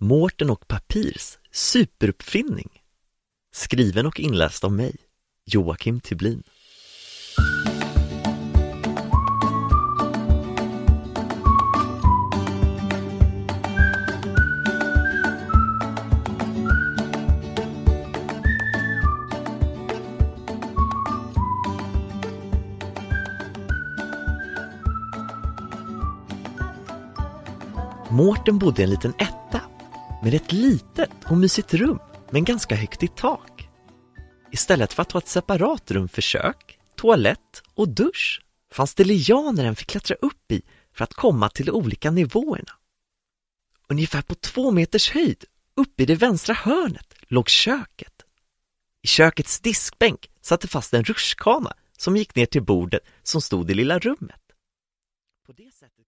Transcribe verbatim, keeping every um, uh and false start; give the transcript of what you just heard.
Mårten och Papirs superuppfinning. Skriven och inläst av mig, Joakim Tyblin. Mårten bodde i en liten etta med ett litet och mysigt rum men ganska högt i tak. Istället för att ha ett separat rum för kök, toalett och dusch fanns det lianer han fick klättra upp i för att komma till de olika nivåerna. Ungefär på två meters höjd, uppe i det vänstra hörnet, låg köket. I kökets diskbänk satte fast en rutschkana som gick ner till bordet som stod i lilla rummet. På det sättet